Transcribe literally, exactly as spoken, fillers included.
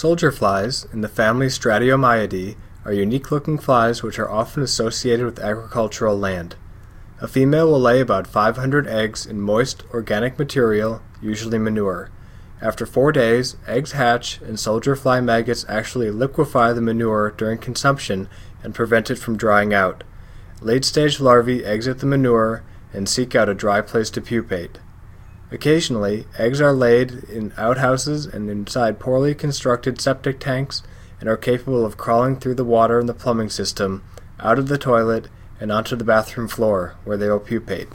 Soldier flies, in the family Stratiomyidae, are unique-looking flies which are often associated with agricultural land. A female will lay about five hundred eggs in moist, organic material, usually manure. After four days, eggs hatch, and soldier fly maggots actually liquefy the manure during consumption and prevent it from drying out. Late-stage larvae exit the manure and seek out a dry place to pupate. Occasionally, eggs are laid in outhouses and inside poorly constructed septic tanks and are capable of crawling through the water in the plumbing system, out of the toilet, and onto the bathroom floor, where they will pupate.